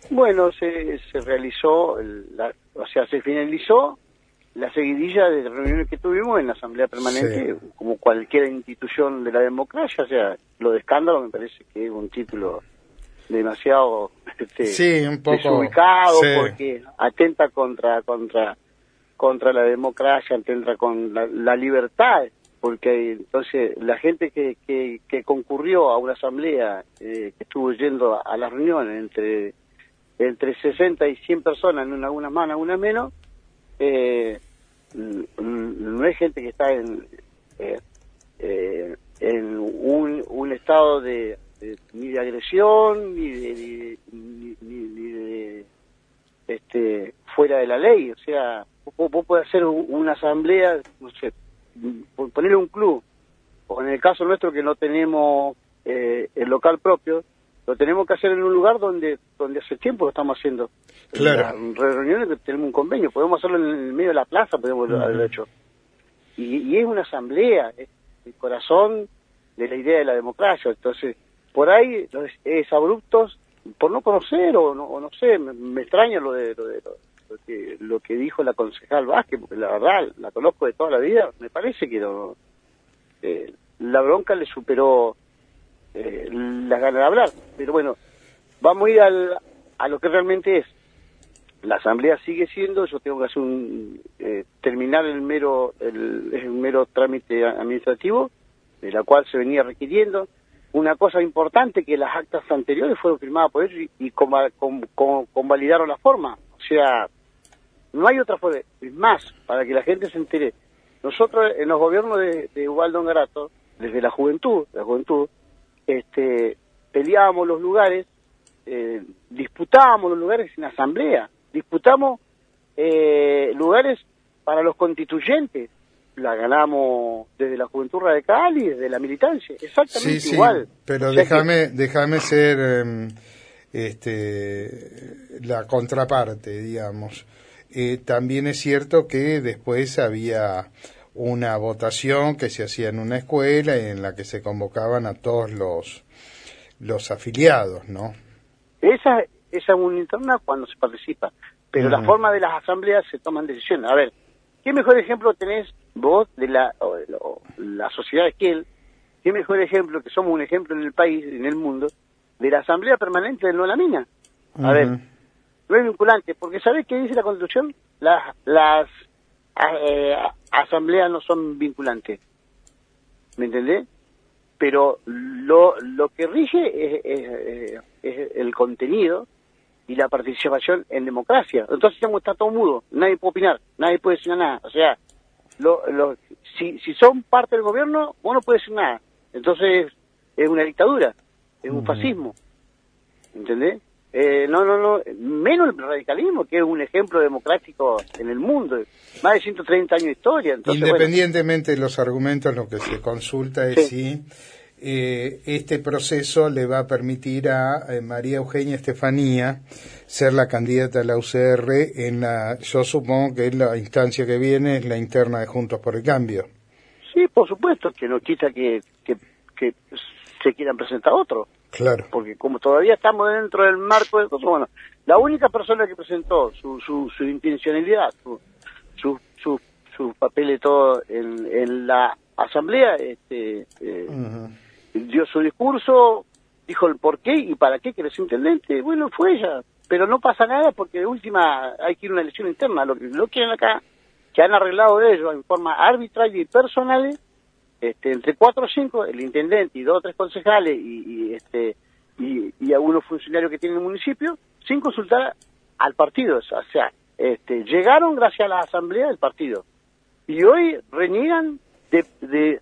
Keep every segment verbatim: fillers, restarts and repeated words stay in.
Bueno, se, se realizó, el, la, o sea, se finalizó la seguidilla de reuniones que tuvimos en la Asamblea Permanente, sí, como cualquier institución de la democracia. O sea, lo de escándalo me parece que es un título demasiado este, sí, un poco, desubicado, sí, porque atenta contra contra contra la democracia, atenta con la, la libertad, porque entonces la gente que, que, que concurrió a una asamblea, eh, que estuvo yendo a, a las reuniones entre entre sesenta y cien personas, en una, una más, una menos, eh, no es gente que está en eh, eh, en un, un estado de, de ni de agresión ni de ni, ni, ni de este fuera de la ley. O sea, vos, vos podés hacer una asamblea, no sé, ponerle un club, o en el caso nuestro que no tenemos eh, el local propio, lo tenemos que hacer en un lugar donde donde hace tiempo lo estamos haciendo. Claro. En las reuniones que tenemos un convenio, podemos hacerlo en el medio de la plaza, podemos uh-huh. haberlo hecho. Y, y es una asamblea, es el corazón de la idea de la democracia. Entonces, por ahí los es abruptos, por no conocer, o no, o no sé, me, me extraña lo de, lo, de lo, lo, que, lo que dijo la concejal Vázquez, porque la verdad la conozco de toda la vida, me parece que no, eh, la bronca le superó eh, las ganas de hablar. Pero bueno, vamos a ir al, a lo que realmente es. La asamblea sigue siendo, yo tengo que hacer un eh, terminar el mero el, el mero trámite administrativo, de la cual se venía requiriendo. Una cosa importante, que las actas anteriores fueron firmadas por ellos y, y con, con, con, convalidaron la forma. O sea, no hay otra forma. Es más, para que la gente se entere, nosotros en los gobiernos de, de Ubaldo Ngarato, desde la juventud, la juventud, este, peleábamos los lugares, eh, disputábamos los lugares en asamblea, disputamos eh, lugares para los constituyentes. La ganamos desde la Juventud Radical y desde la militancia, exactamente sí, igual. Sí, pero o sea déjame que... déjame ser eh, este la contraparte, digamos. Eh, también es cierto que después había una votación que se hacía en una escuela y en la que se convocaban a todos los los afiliados, ¿no? Esa esa es una interna cuando se participa, pero mm. la forma de las asambleas se toman decisiones. A ver, ¿qué mejor ejemplo tenés vos de la o, o, la sociedad de Esquel? ¿Qué mejor ejemplo, que somos un ejemplo en el país, en el mundo, de la asamblea permanente del No La Mina? A uh-huh. ver, no es vinculante, porque ¿sabés qué dice la Constitución? Las las eh, asambleas no son vinculantes, ¿me entendés? Pero lo lo que rige es, es, es el contenido y la participación en democracia. Entonces está todo mudo, nadie puede opinar, nadie puede decir nada. O sea, lo, lo, si, si son parte del gobierno, vos no puedes decir nada. Entonces es una dictadura, es un fascismo, ¿entendés? Eh, no, no, no, menos el radicalismo, que es un ejemplo democrático en el mundo, más de ciento treinta años de historia. Entonces, independientemente bueno, de los argumentos, lo que se consulta es sí. si eh, este proceso le va a permitir a eh, María Eugenia Estefanía ser la candidata a la U C R en la, yo supongo que es la instancia que viene, es la interna de Juntos por el Cambio. Sí, por supuesto, que no quita que, que, que se quieran presentar otros. Claro. Porque como todavía estamos dentro del marco de cosas, bueno, la única persona que presentó su su, su intencionalidad, su su su, su papel y todo en, en la asamblea, este eh, uh-huh. dio su discurso, dijo el por qué y para qué que es intendente, bueno, fue ella, pero no pasa nada porque de última hay que ir a una elección interna, lo que lo quieren acá, que han arreglado de ellos en forma arbitraria y personal. Este, entre cuatro o cinco, el intendente y dos o tres concejales y, y este y, y algunos funcionarios que tienen el municipio, sin consultar al partido. O sea, este, llegaron gracias a la asamblea del partido. Y hoy reniegan de, de,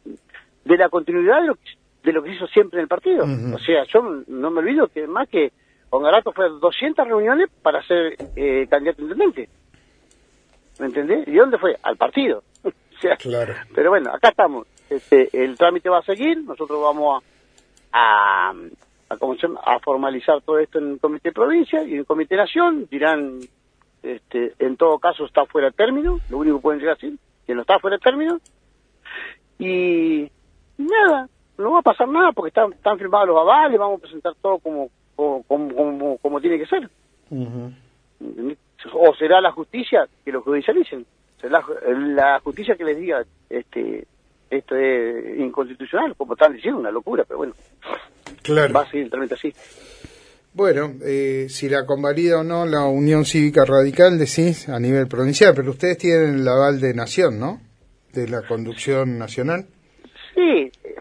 de la continuidad de lo, que, de lo que se hizo siempre en el partido. Uh-huh. O sea, yo no me olvido que más que con Ngarato fue doscientas reuniones para ser eh, candidato a intendente. ¿Me entendés? ¿Y dónde fue? Al partido. O sea, claro. Pero bueno, acá estamos. Este, el trámite va a seguir, nosotros vamos a, a, a, ¿cómo se llama? a formalizar todo esto en el Comité de Provincia y en el Comité Nación. Dirán, este, en todo caso está fuera de término, lo único que pueden llegar a decir, que no está fuera de término. Y nada, no va a pasar nada porque están, están firmados los avales, vamos a presentar todo como como, como, como, como tiene que ser. Uh-huh. O será la justicia que lo judicialicen, será la justicia que les diga, este, esto es inconstitucional, como están diciendo, una locura, pero bueno, claro. Va a seguir realmente así. Bueno, eh, si la convalida o no la Unión Cívica Radical, decís, a nivel provincial, pero ustedes tienen el aval de Nación, ¿no? De la conducción nacional. Sí, eh,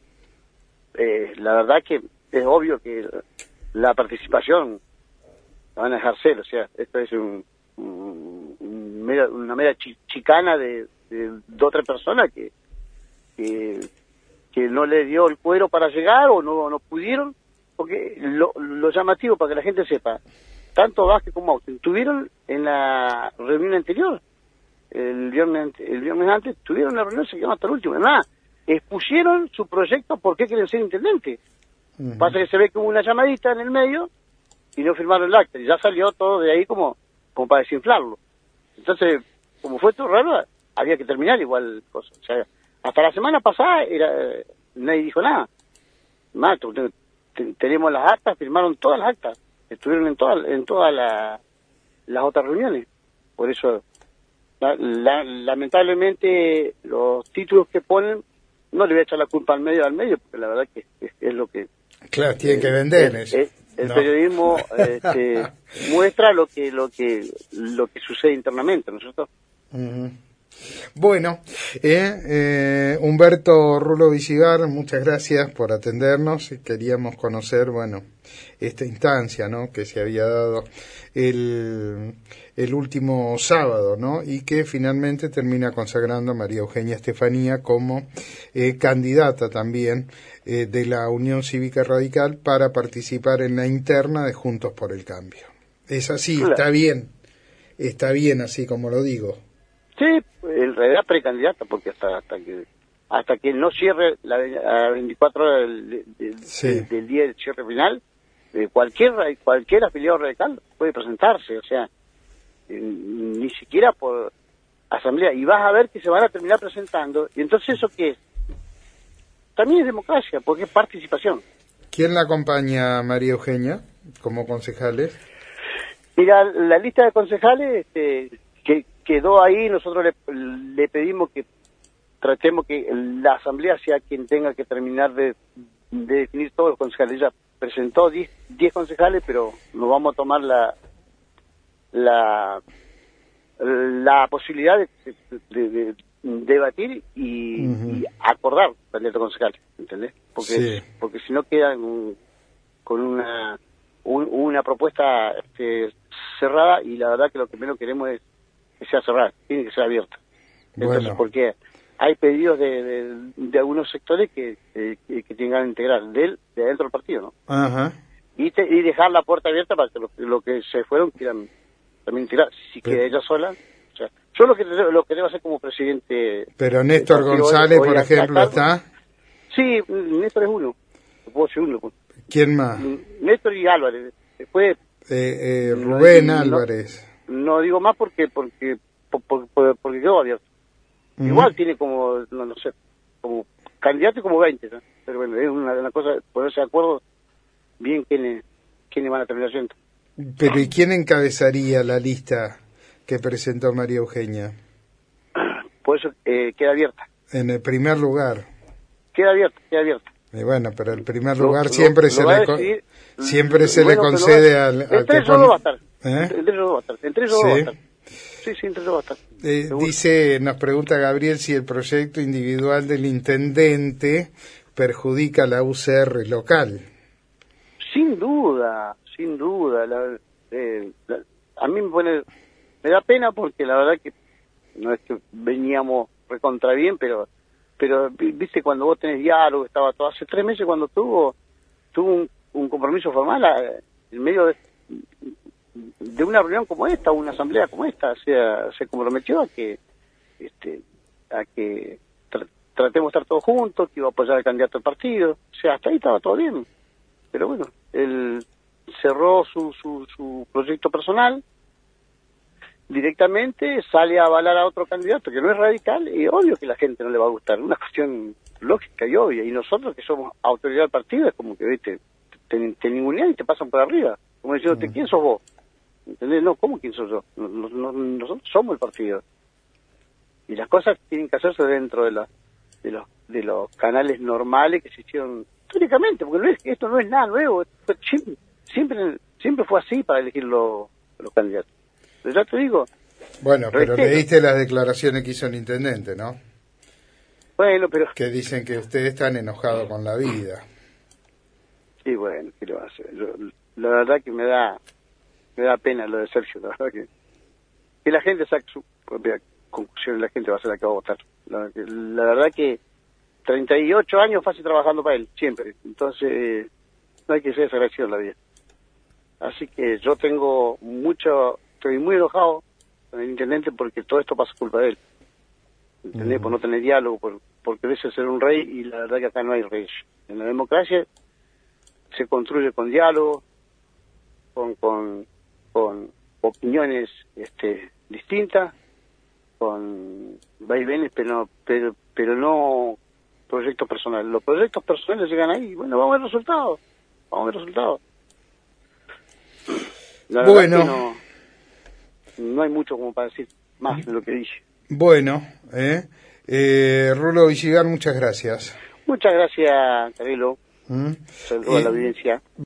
eh, la verdad que es obvio que la participación la van a ejercer, o sea, esto es un, un, un mera, una mera chicana de, de, de otra persona que, que que no le dio el cuero para llegar o no no pudieron, porque lo, lo llamativo para que la gente sepa, tanto Vázquez como Austin estuvieron en la reunión anterior, el viernes el viernes antes, tuvieron la reunión, se quedaron hasta el último, nada, expusieron su proyecto por qué quieren ser intendente. Uh-huh. Pasa que se ve que hubo una llamadita en el medio y no firmaron el acta, y ya salió todo de ahí como, como para desinflarlo. Entonces, como fue todo raro, había que terminar igual cosas, o sea, hasta la semana pasada era nadie dijo nada. Más, tenemos las actas, firmaron todas las actas, estuvieron en todas en todas la, las otras reuniones. Por eso, la, la, lamentablemente, los títulos que ponen, no le voy a echar la culpa al medio al medio, porque la verdad que es, es lo que... Claro, tienen eh, que vender eso. El, el no. periodismo este, muestra lo que lo que lo que sucede internamente, ¿no es cierto? Uh-huh. Bueno, eh, eh, Humberto Rulo Visigar, muchas gracias por atendernos. Queríamos conocer, bueno, esta instancia, ¿no?, que se había dado el, el último sábado, ¿no?, y que finalmente termina consagrando a María Eugenia Estefanía como eh, candidata también eh, de la Unión Cívica Radical para participar en la interna de Juntos por el Cambio. Es así, claro. Está bien, está bien así como lo digo. Sí, en realidad precandidata, porque hasta hasta que hasta que no cierre la, la veinticuatro horas del, del, sí. del, del día del cierre final, eh, cualquier cualquier afiliado radical puede presentarse, o sea, eh, ni siquiera por asamblea, y vas a ver que se van a terminar presentando, y entonces ¿eso qué es? También es democracia, porque es participación. ¿Quién la acompaña, María Eugenia, como concejales? Mira, la lista de concejales, este, que quedó ahí, nosotros le, le pedimos que tratemos que la asamblea sea quien tenga que terminar de, de definir todos los concejales. Ella presentó diez concejales, pero nos vamos a tomar la la la posibilidad de, de, de, de debatir y, uh-huh. y acordar candidatos concejales, ¿entendés? Porque sí. porque si no quedan con una un, una propuesta este, cerrada, y la verdad que lo que menos queremos es que sea cerrada, tiene que ser abierta. Entonces, bueno. Porque hay pedidos de, de, de algunos sectores que, eh, que, que tengan que integrar de, de dentro del partido, ¿no? Ajá. Y, te, y dejar la puerta abierta para que lo, lo que se fueron quieran también integrar. Si pero, queda ella sola, o sea, yo lo que lo que debo hacer como presidente. Pero Néstor González, hoy, hoy por ejemplo, ¿está? Sí, Néstor es uno. Puedo ser uno. ¿Quién más? Néstor y Álvarez. Después. Eh, eh, Rubén no, Álvarez. No, no digo más porque porque porque, porque quedó abierto. Uh-huh. Igual tiene como, no, no sé, como candidato y como veinte, ¿no? Pero bueno, es una, una cosa, ponerse de acuerdo bien quiénes quiénes van a terminar siendo. Pero ¿y quién encabezaría la lista que presentó María Eugenia? Por eso eh, queda abierta. En el primer lugar. Queda abierta, queda abierta. Y bueno, pero el primer lugar lo, siempre lo, se lo le decidir, siempre se bueno, le concede al, al entre que esos dos va a estar. ¿Eh? Entre esos dos va a estar. Entre esos ¿Sí? dos va a estar. Sí, sí, entre esos va a estar. Eh, dice, nos pregunta Gabriel si el proyecto individual del intendente perjudica a la U C R local. Sin duda, sin duda. La, eh, la, a mí me pone, me da pena porque la verdad que no es que veníamos recontra bien, pero pero viste cuando vos tenés diálogo, estaba todo hace tres meses cuando tuvo tuvo un, un compromiso formal a, en medio de, de una reunión como esta, una asamblea como esta, o sea, se comprometió a que este a que tra tratemos de estar todos juntos, que iba a apoyar al candidato del partido, o sea, hasta ahí estaba todo bien, pero bueno, él cerró su su, su proyecto personal directamente, sale a avalar a otro candidato que no es radical, y obvio que la gente no le va a gustar, una cuestión lógica y obvia, y nosotros que somos autoridad del partido es como que, viste, te, te ningunean y te pasan por arriba. Como diciendo, Mm. ¿quién sos vos? ¿Entendés? No, ¿cómo quién soy yo? No, no, no, nosotros somos el partido. Y las cosas tienen que hacerse dentro de, la, de, los, de los canales normales que se hicieron históricamente, porque no es, esto no es nada nuevo. Siempre, siempre, siempre fue así para elegir los, los candidatos. Pero ya te digo. Bueno, pero reitero. leíste las declaraciones que hizo el intendente, ¿no? Bueno, pero... Que dicen que ustedes están enojados con la vida. Sí, bueno, ¿qué le va a hacer? Yo, la verdad que me da me da pena lo de Sergio, la verdad que... Que la gente saque su propia conclusión, la gente va a ser la que va a votar. La, la verdad que treinta y ocho años fácil trabajando para él, siempre. Entonces, no hay que ser desagradecido en la vida. Así que yo tengo mucho... Estoy muy enojado con el intendente porque todo esto pasa culpa de él. ¿Entendés? Uh-huh. Por no tener diálogo, por, por quererse ser un rey, y la verdad que acá no hay reyes. En la democracia se construye con diálogo, con con, con opiniones este, distintas, con vaivenes, pero no, pero, pero no proyectos personales. Los proyectos personales llegan ahí, y bueno, vamos a ver resultados, vamos a ver resultados. La verdad bueno. que no, no hay mucho como para decir más de lo que dije. Bueno, eh, eh, Rulo Villigar, muchas gracias. Muchas gracias, Carelo. ¿Mm? Saludos eh, a la audiencia.